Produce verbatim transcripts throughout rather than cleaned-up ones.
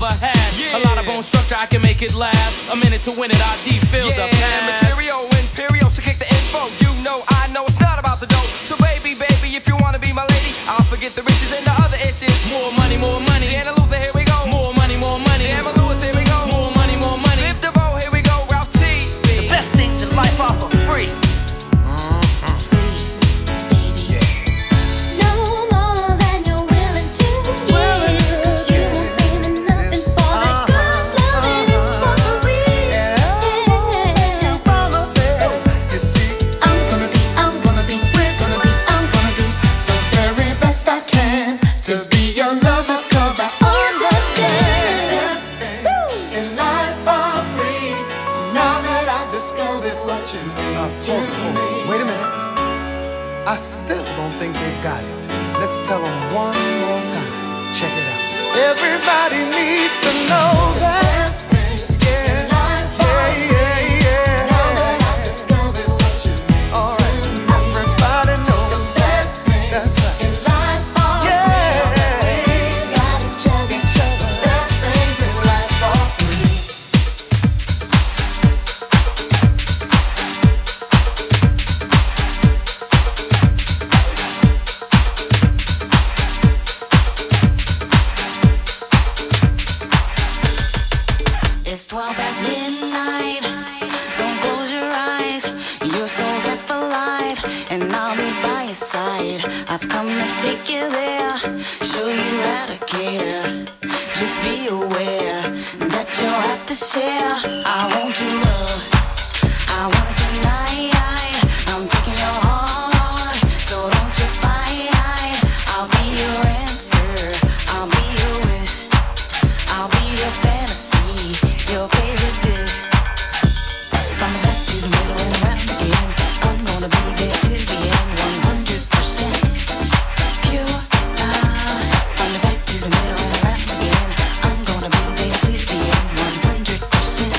ever had. Yeah. A lot of bone structure, I can make it last. A minute to win it, I deep feel yeah, the past. Material, imperial, so kick the info. You know, I know it's not about the dough. So baby, baby, if you wanna be my lady, I'll forget the riches and the other itches. More money, more money. Sienna Luther, here we go. More money, more money. Sienna Lewis, here we go. More money, more money. Live the bow, here we go. Ralph T. The best things in life are for free. I still don't think they've got it. Let's tell them one more time. Check it out. Everybody needs to know that. Yeah, yeah, yeah, yeah. Now that I discovered what you mean. All right. Everybody knows that. That's right. In life are yeah. free. Got each other, each other. Best things in life are free. It's twelve past midnight. Don't close your eyes. Your soul's set for life, and I'll be by your side. I've come to take you there, show you how to care. Just be aware that you'll have to share. I want your love. I want it tonight. I'm taking your heart, so don't you fight. I'll be your answer. I'll be your wish. I'll be your fantasy. Your favorite dish. From the back to the middle and around again. I'm gonna be there till the end. one hundred percent pure love. From the back to the middle and around again. I'm gonna be there till the end. one hundred percent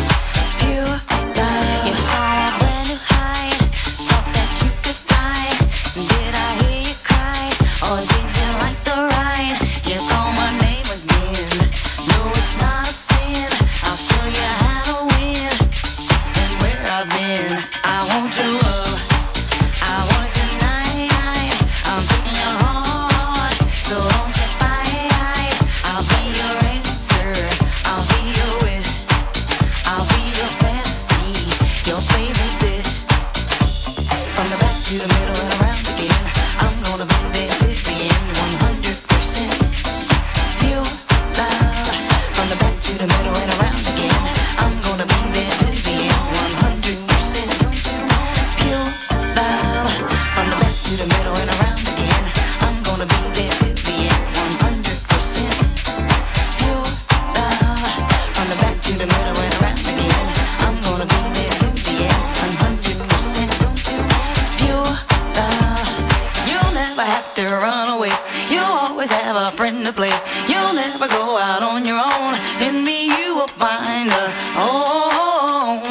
pure love. You saw a brand new high. Thought that you could fly. Did I hear you cry? Or did you like the ride? You call my name again. No, it's not a sin. I'll show you how to win and where I've been. I want your love. I want it tonight. I'm taking your heart, so don't you fight. I'll be your answer. I'll be your wish. I'll be your fantasy, your favorite dish. From the back to the middle and around again. I'm gonna be there till the end. one hundred percent pure love. From the back to the middle and around again. I'm gonna be there till the end. one hundred percent pure love. From the back to the middle and around again. I'm gonna be there till the end. one hundred percent pure love. From the back to the middle and around again. I'm gonna be there till the end. one hundred percent pure love. You'll never have to run away. You'll always have a friend to play. You'll never go out on your own. In me you will find a home,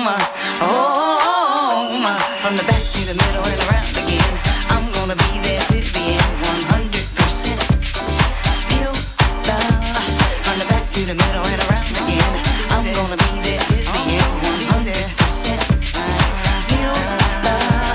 home. From the back to the middle and around again. I'm gonna be there till the end. one hundred percent pure love. From the back to the middle and around again. I'm gonna be there till the end. one hundred percent pure love.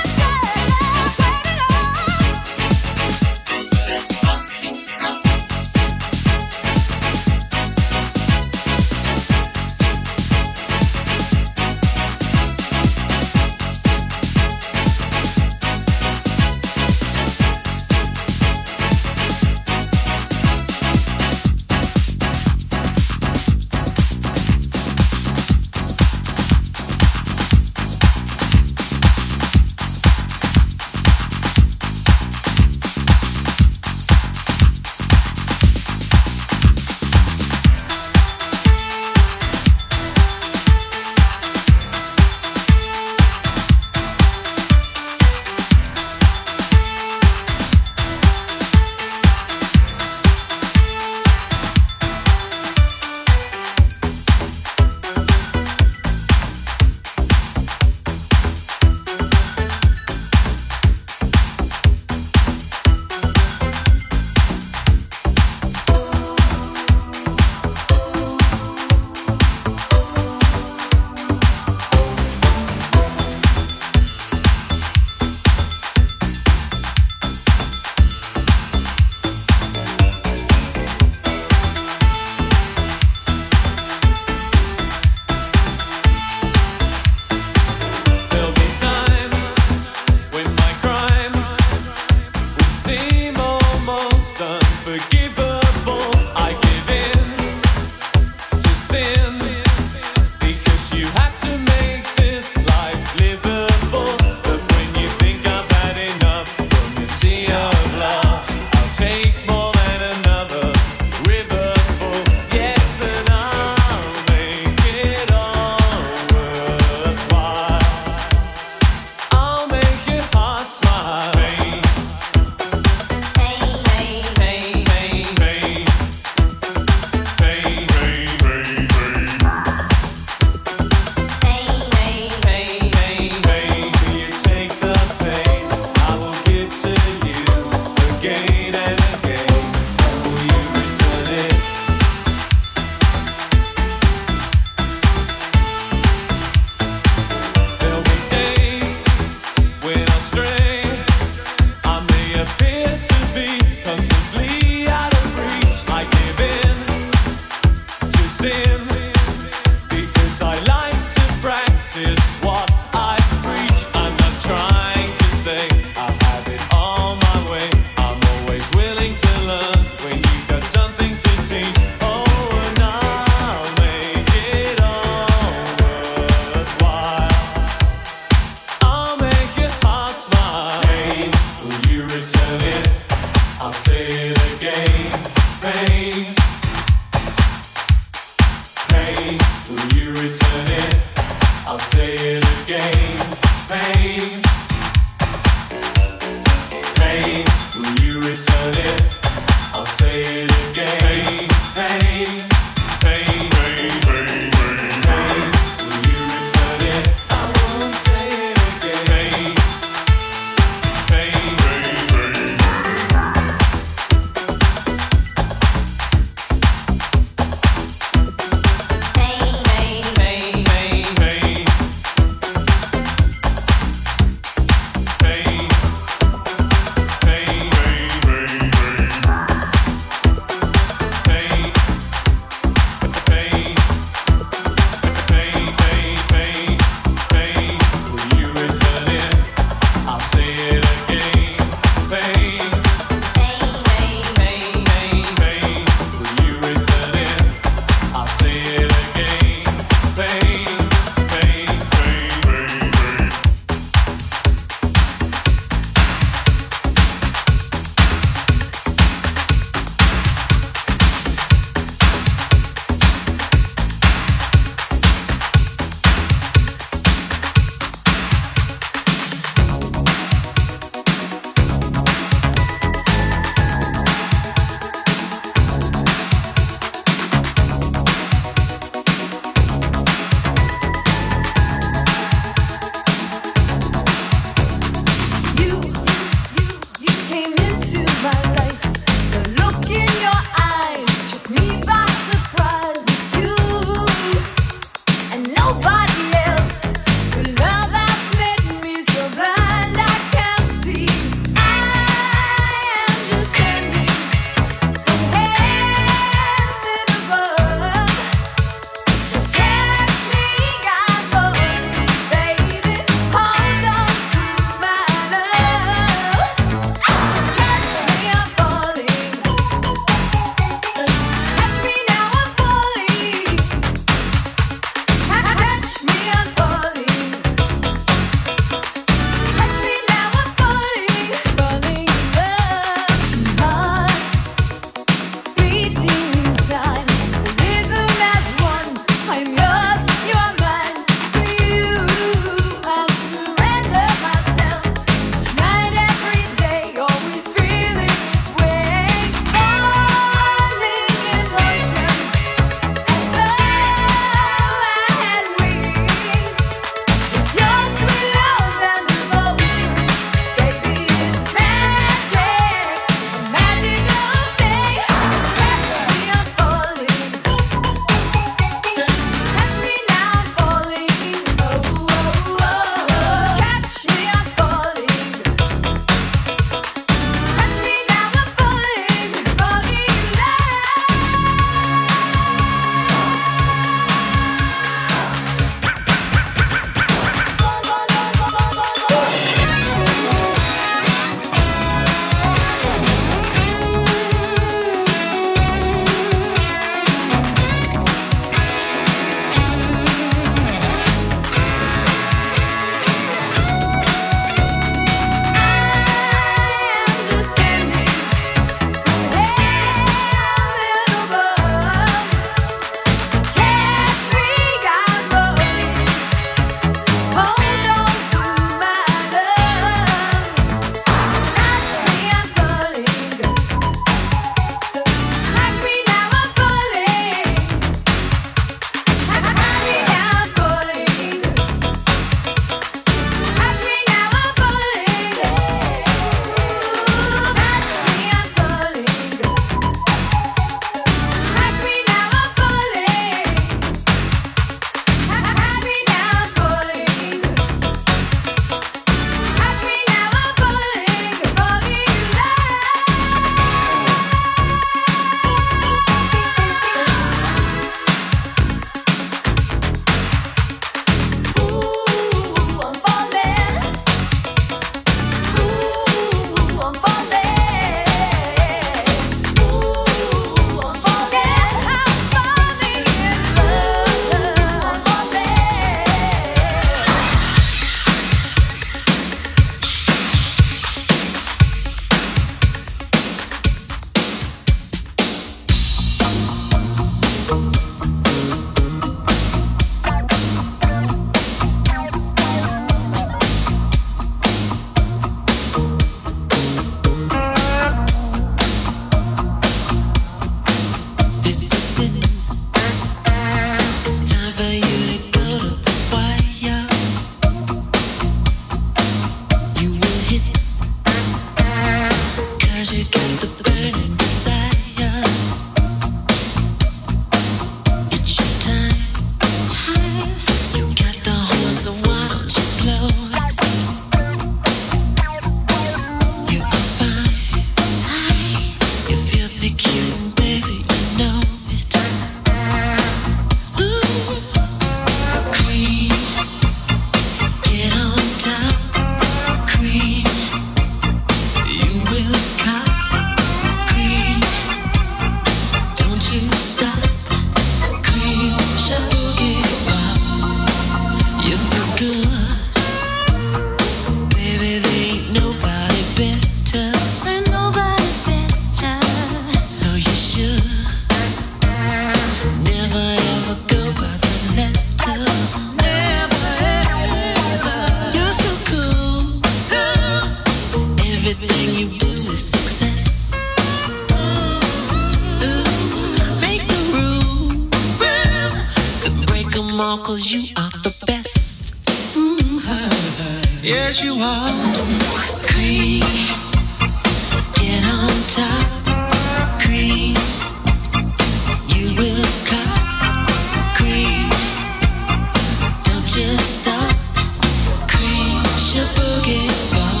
'cause you are the best. Mm-hmm. Yes, you are. Cream, get on top. Cream, you will cut. Cream, don't just stop. Cream, your boogie ball.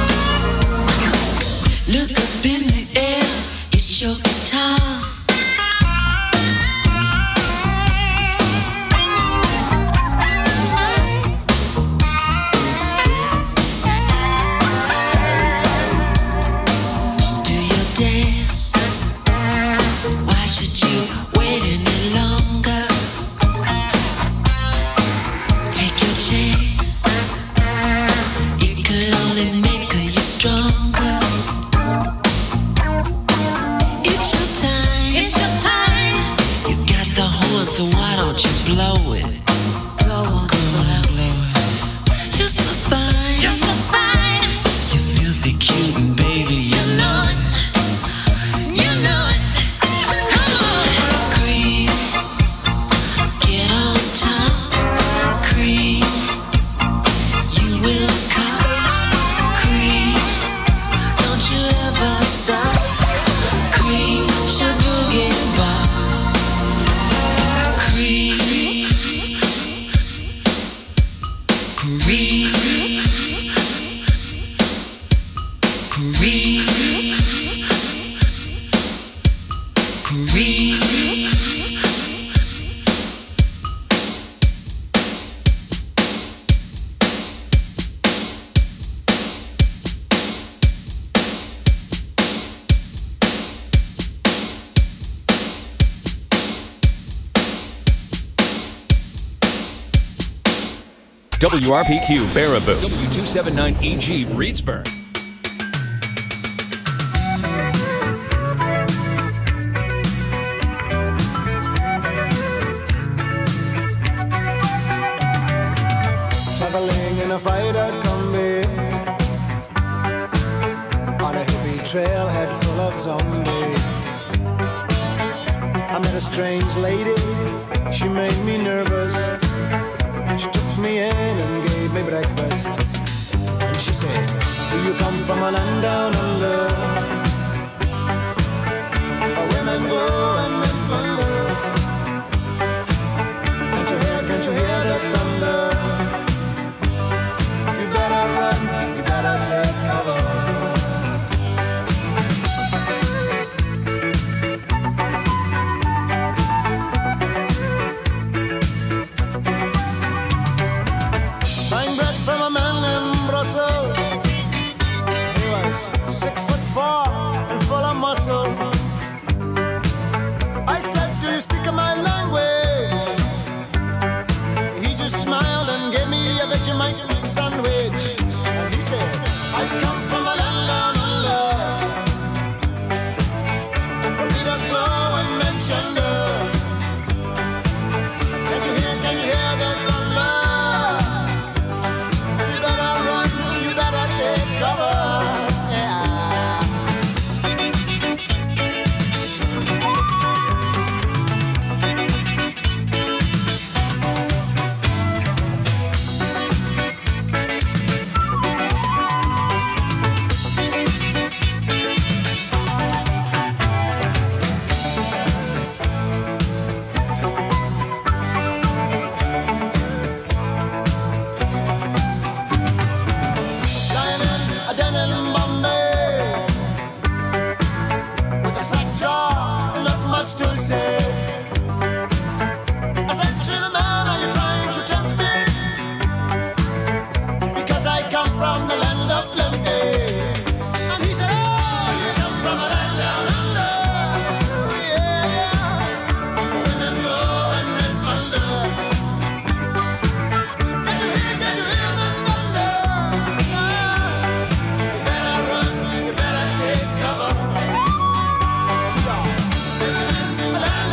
Look up in the air, it's your guitar. So why don't you blow it? Blow on, blow on, blow it. You're so fine, you're so fine. You're filthy cute and baby, you know it. You know it. Come on, cream, get on top. Cream, you will cut. Cream, don't you ever stop. Cream, your boogie bar. Cream, cream, cream, cream. W R P Q Baraboo, W two seventy-nine E G Reedsburg. Traveling in a fighter combi on a hippie trailhead full of zombies. I met a strange lady, she made me nervous. She took me in and gave me breakfast. And she said, do you come from a land down under? Where women go and men plunder. Can't you hear, can't you hear the thunder? You better run, you better take cover. Six foot four and full of muscle. I said, do you speak my language? He just smiled and gave me a Vegemite sandwich. And he said, I come from a land down under, where beaters flow and men chunder. Can't you hear, can't you hear the thunder? You better run, you better take cover. Take cover.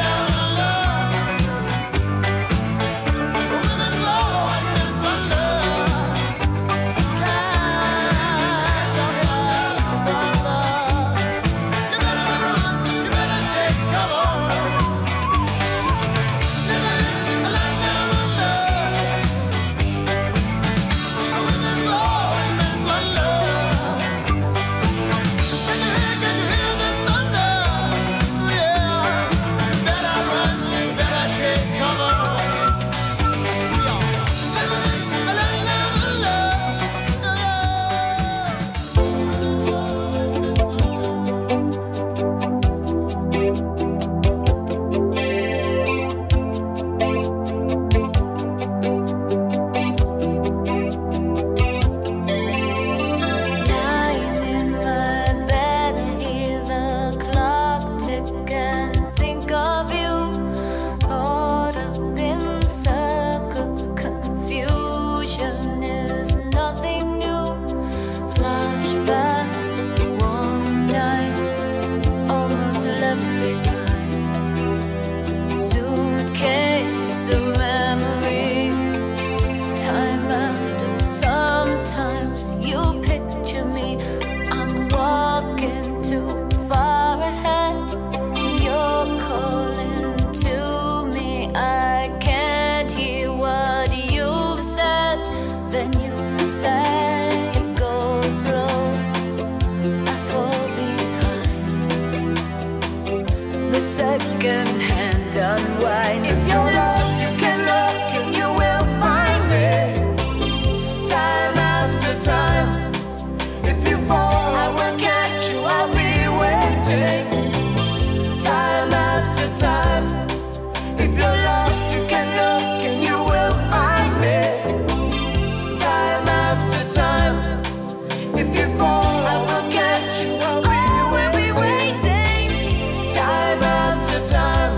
second-hand unwind. If you're lost, you can look and you will find me. Time after time. If you fall, I will catch you. I'll be waiting. Time after time. If you're lost, you can look and you will find me. Time after time. If you fall, I will catch you. I'll be waiting. Time after time.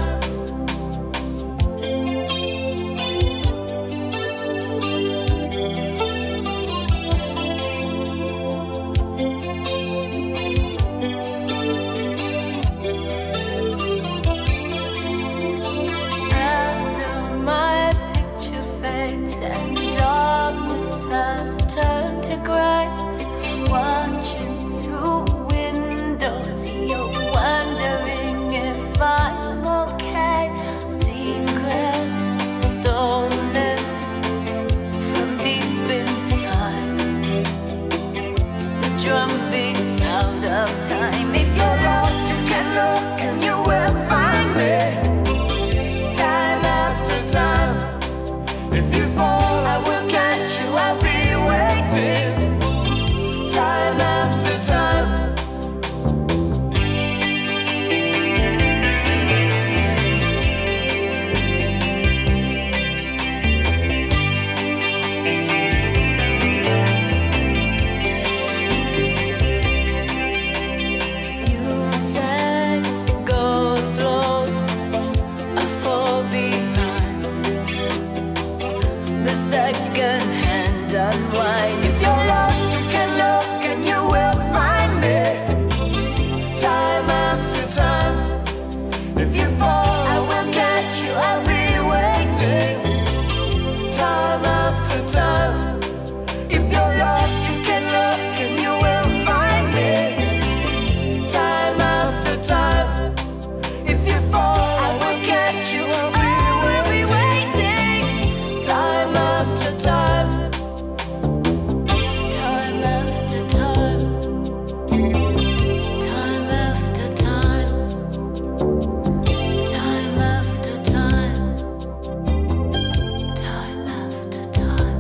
After my picture fades and darkness has turned to gray, watching through windows, you're wondering if I'm okay. Secrets stolen from deep inside. The drum beats out of time. If you're lost, you can look and you will find me. Time after time. If you fall, I will catch you. I'll be waiting. Time after time. You said go slow, I fall behind. The second-hand unwind. If you're lost, you can look and you will find me. Time after time. If you fall, I will catch you. I'll be waiting. Time after time. If you're lost, you can look and you will find me. Time after time. If you fall, I will catch you. I'll be waiting. Time after time. Time after time. Time after time. Time after time. Time after time.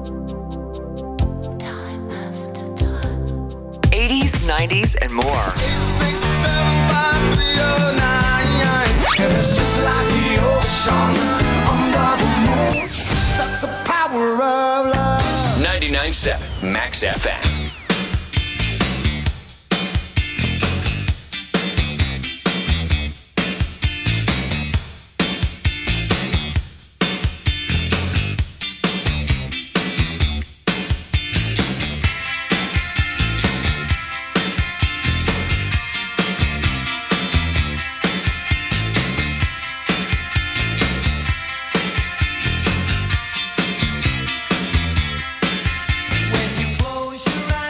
Time after time. eighties, nineties, and more. It's just like the ocean under the moon. That's the power of love. ninety-nine point seven Max F M. When you close your eyes.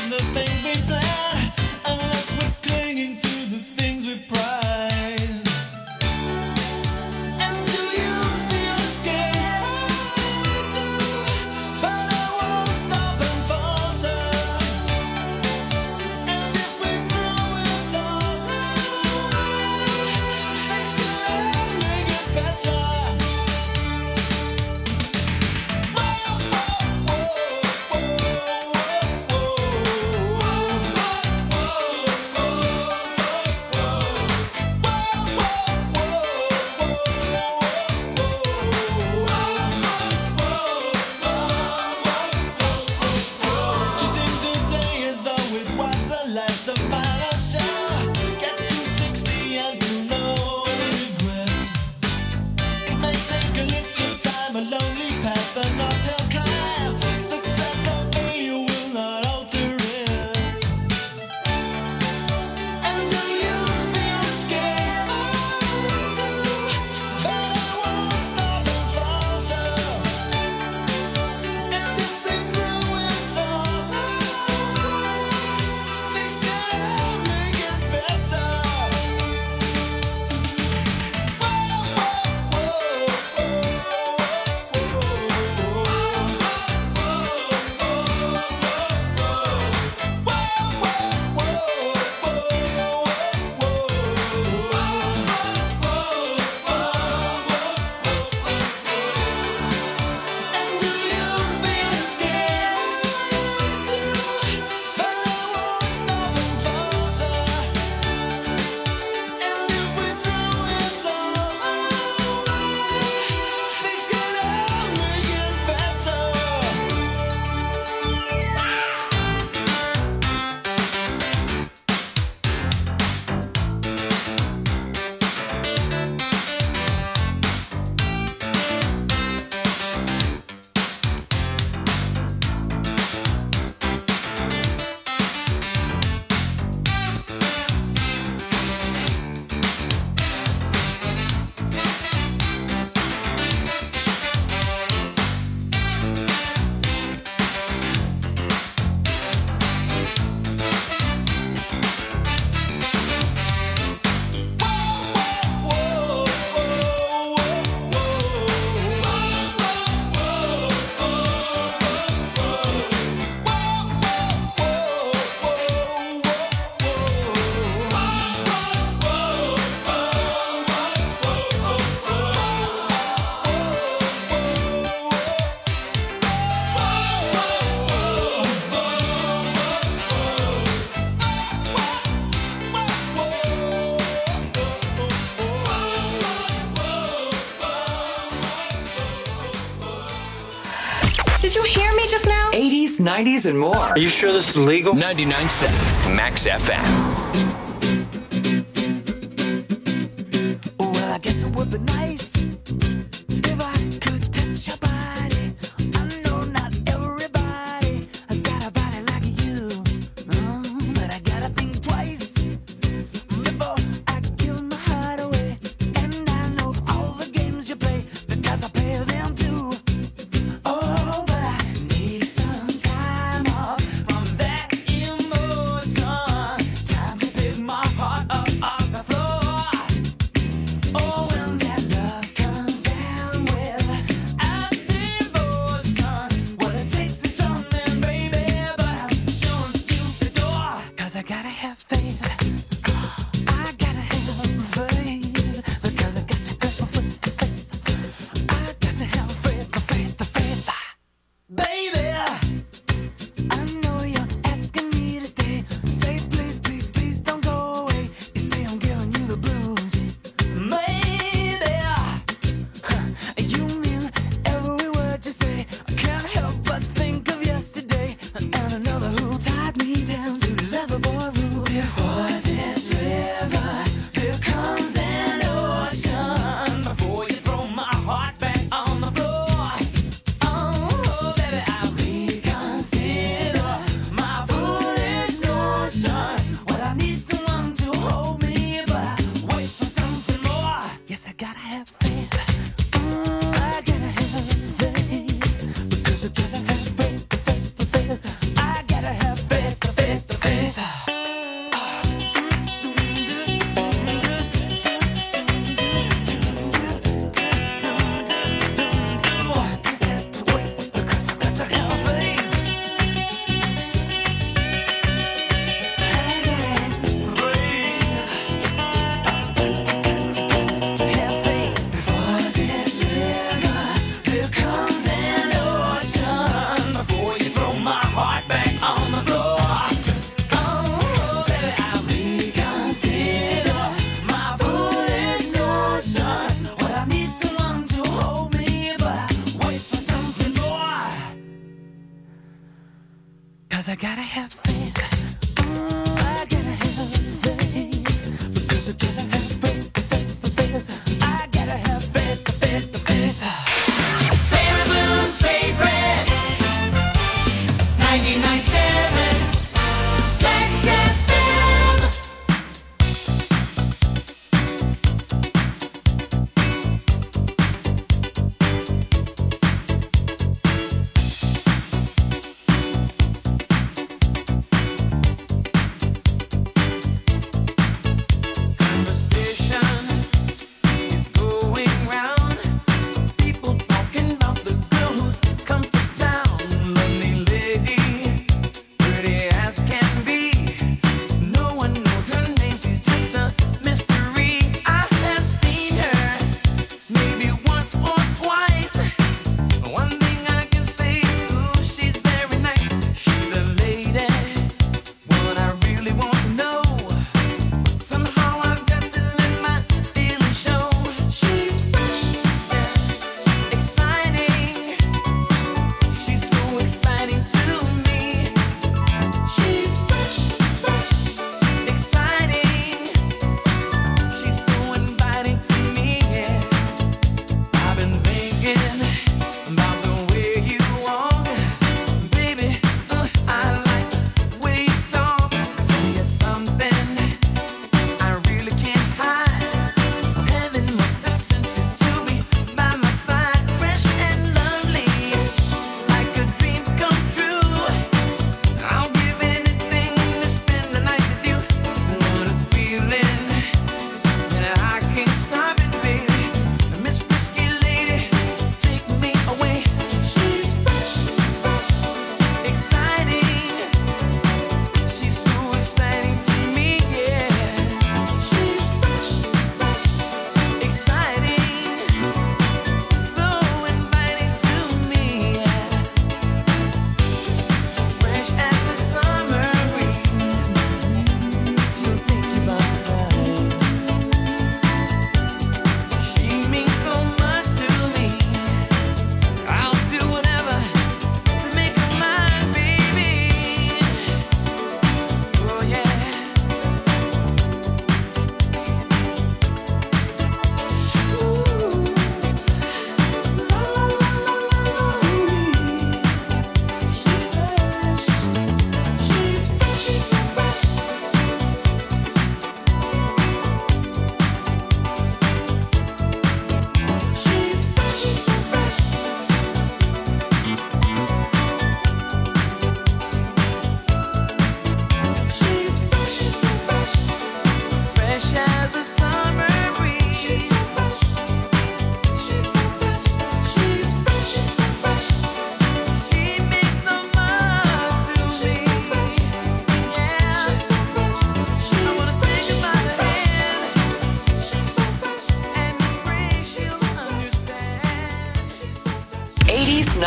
Did you hear me just now? eighties, nineties, and more. Are you sure this is legal? ninety-nine point seven Max F M. Well, I guess it would be nice if I could touch your body. I know not everybody has got a body like you, mm, but I gotta think twice before I give my heart away. And I know all the games you play because I play them too. Oh, but I need some time off from that emotion. Time to pick my heart up off the floor. Oh, when that love comes down with a devotion, well, it takes a strong man, baby, but I'm showing you the door. Cause I gotta have faith. I gotta have faith. Because I got to have faith. I got to have faith, faith, faith. Baby, I know you're asking me to stay. Say please, please, please don't go away. You say I'm giving you the blues. Maybe you mean every word you say. I can't help but think of yesterday and another who tied me down to lover boy rules. Before this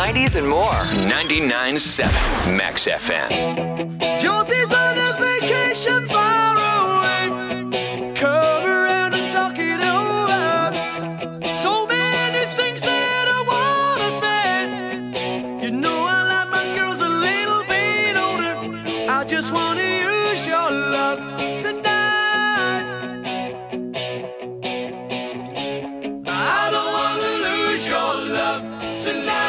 nineties, and more. ninety-nine point seven Max F M. Josie's on a vacation far away. Come around and talk it over. So many things that I wanna say. You know I like my girls a little bit older. I just wanna use your love tonight. I don't wanna lose your love tonight.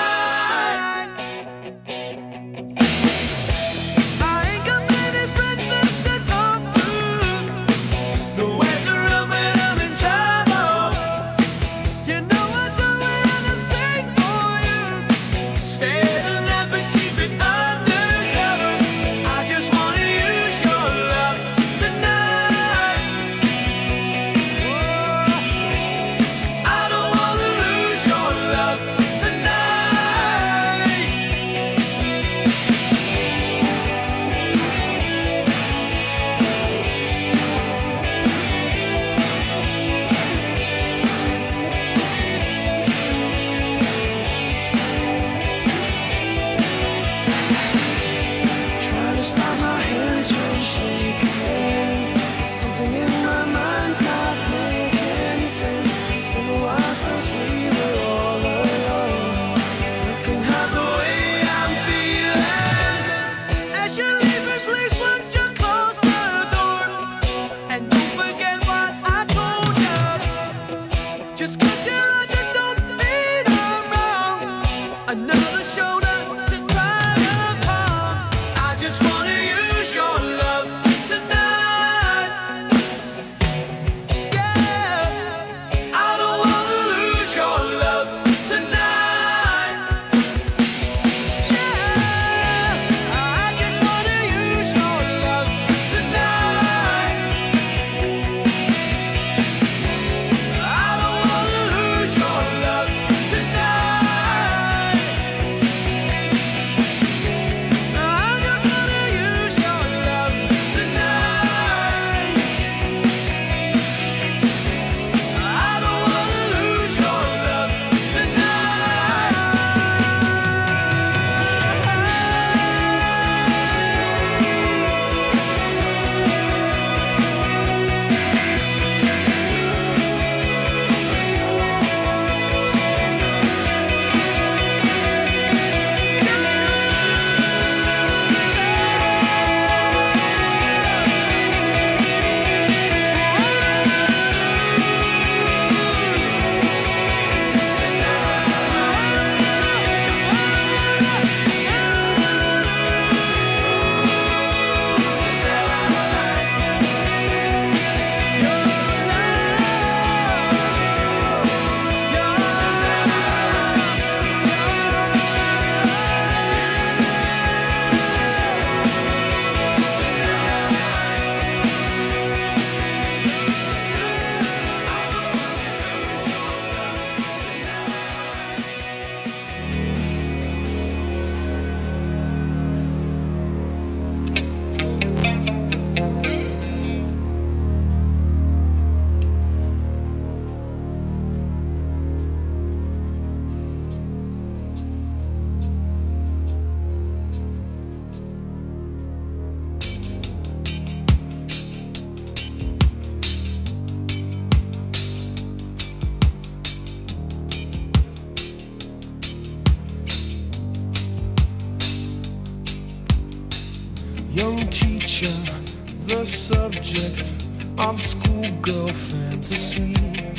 Young teacher, the subject of schoolgirl fantasy.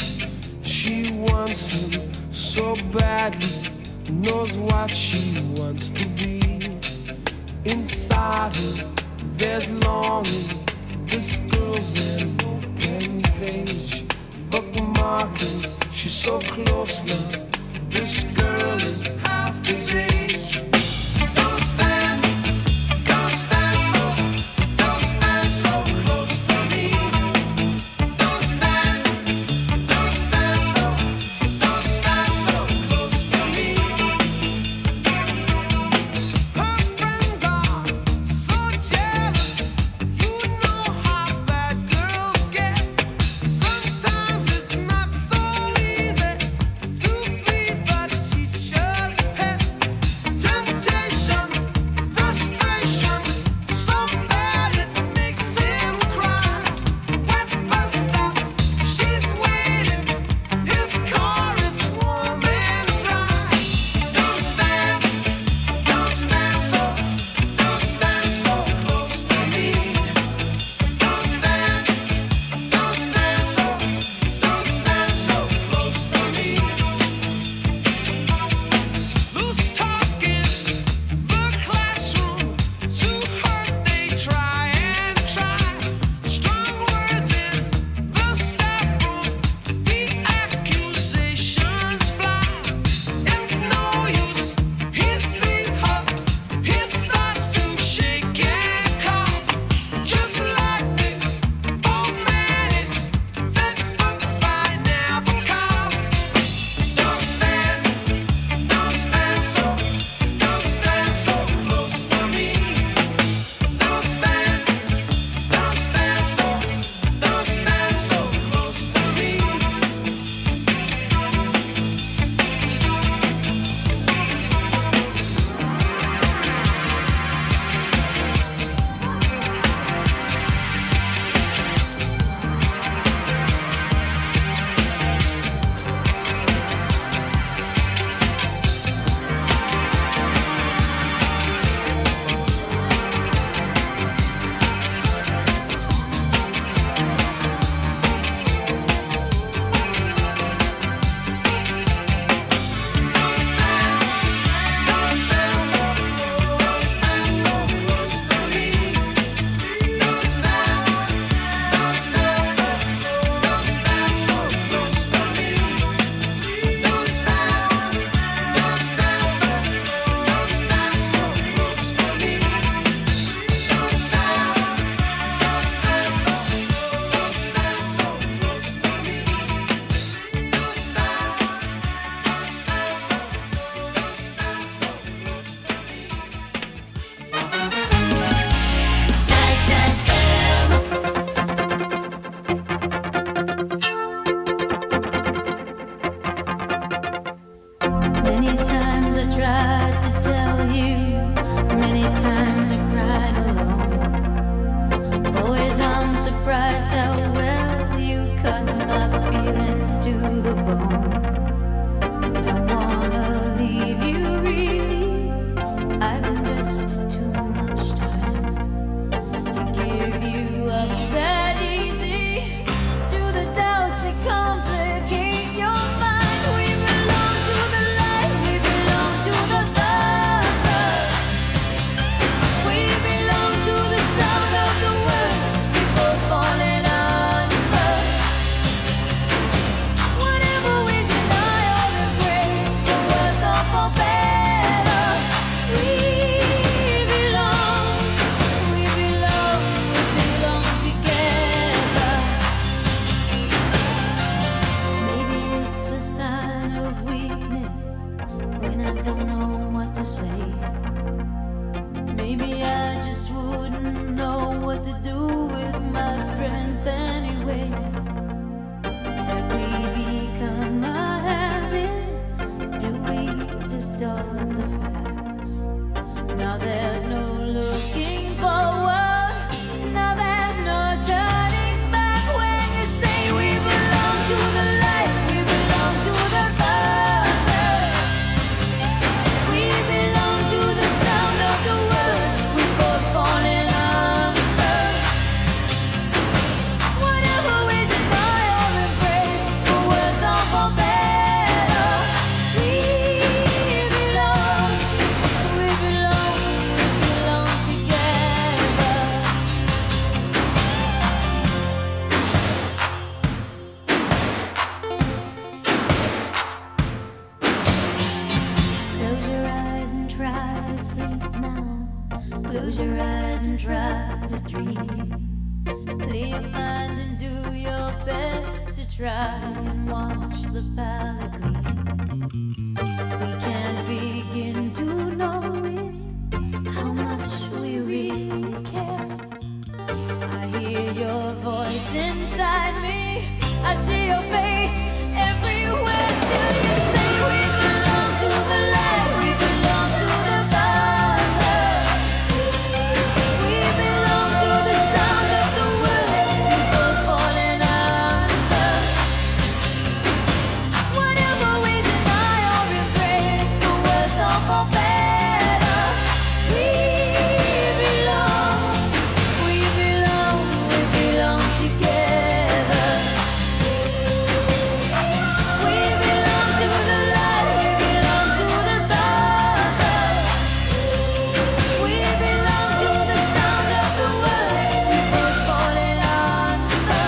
She wants him so badly, knows what she wants to be. Inside her, there's longing. This girl's an open page, bookmarking. She's so close now. This girl is half his age. Don't stand. surprised how well you cut my feelings to the bone. Don't wanna leave you, really. I've invested too much time to give you up that easy. To the doubts that complicate your mind. We belong to the light, we belong to the dark. We belong to the sound of the words we both falling under. Whatever we deny or embrace, for worse or for better, we belong, we belong, we belong together. Maybe it's a sign of weakness when I don't know what to say. Maybe I just wouldn't know what to do with my strength anyway. Have we become a habit? Do we distort the facts? Now there's no looking forward. Now there's no turning back when you say we belong to the light, we belong to the dark. We belong to the sound of the words we both falling under. Whatever we deny or embrace, for worse or for better, we belong, we belong, we belong together. Close your eyes and try to sleep now. Close your eyes and try to dream. Clear your mind and do your best to try and watch the palette gleam. We can't begin to know it, how much we really care. I hear your voice inside me. I see your face everywhere. Still you say we belong to the light, we belong to the dark. We belong to the sound of the words we both falling under. Whatever we deny or embrace, for worse or for better, we belong, we belong, we belong together. We belong to the light, we belong to the dark. We belong to the sound of the words we both falling under.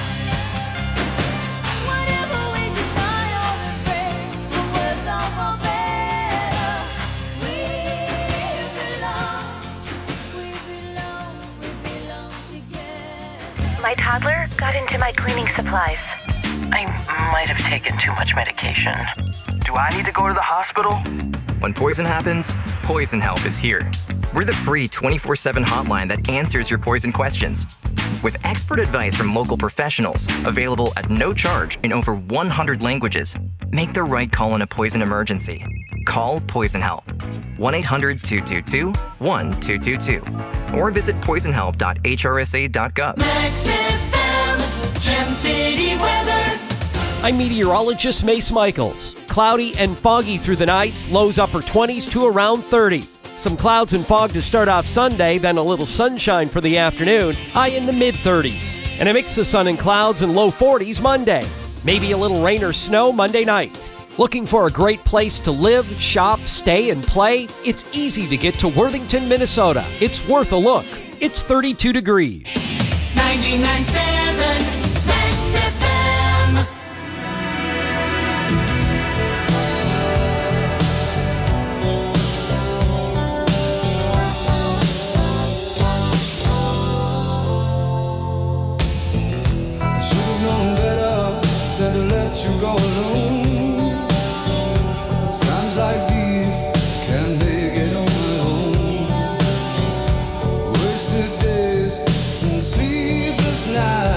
Whatever we deny or embrace, for worse or for better, we belong, we belong, we belong together. My toddler got into my cleaning supplies. I might have taken too much medication. Do I need to go to the hospital? When poison happens, Poison Help is here. We're the free twenty-four seven hotline that answers your poison questions. With expert advice from local professionals, available at no charge in over one hundred languages, make the right call in a poison emergency. Call Poison Help. one eight hundred two two two one two two two. Or visit poison help dot h r s a dot gov. Max F M, Gem City weather. I'm meteorologist Mace Michaels. Cloudy and foggy through the night, lows upper twenties to around thirty. Some clouds and fog to start off Sunday, then a little sunshine for the afternoon, high in the mid thirties. And a mix of sun and clouds and low forties Monday. Maybe a little rain or snow Monday night. Looking for a great place to live, shop, stay, and play? It's easy to get to Worthington, Minnesota. It's worth a look. It's thirty-two degrees. ninety-nine point seven Max F M. I should have known better than to let you go alone. It's times like these can't make it on my own. Wasted days and sleepless nights.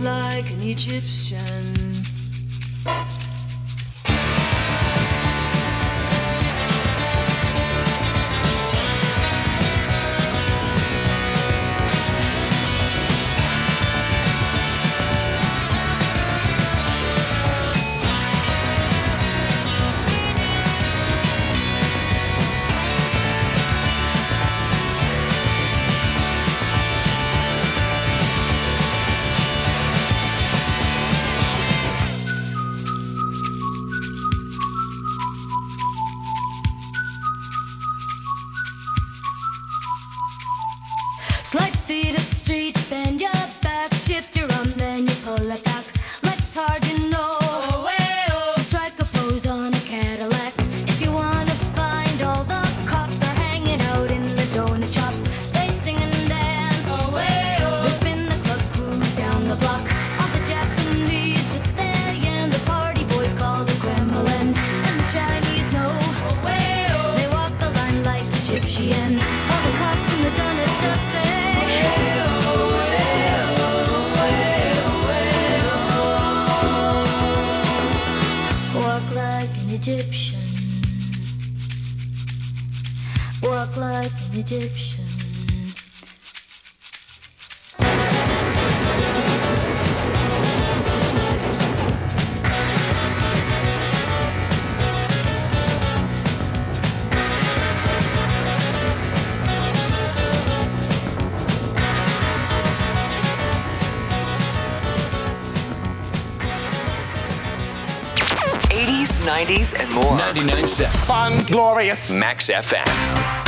like an Egyptian. Slide feet up the street, bend your back, shift your arm, then you pull it back. Legs hard, you know. So strike a pose on a Cadillac. If you wanna find all the cops, they're hanging out in the donut shop. They sing and dance. They spin the club, cruise down the block. All the Japanese with their yen, the party boys call the Kremlin, and the Chinese know. They walk the line like Egyptian. All the cops in the donut shop say. Walk like an Egyptian. Walk like an Egyptian. eighties, nineties, and more. ninety-nine point seven. Fun, glorious. Max F M.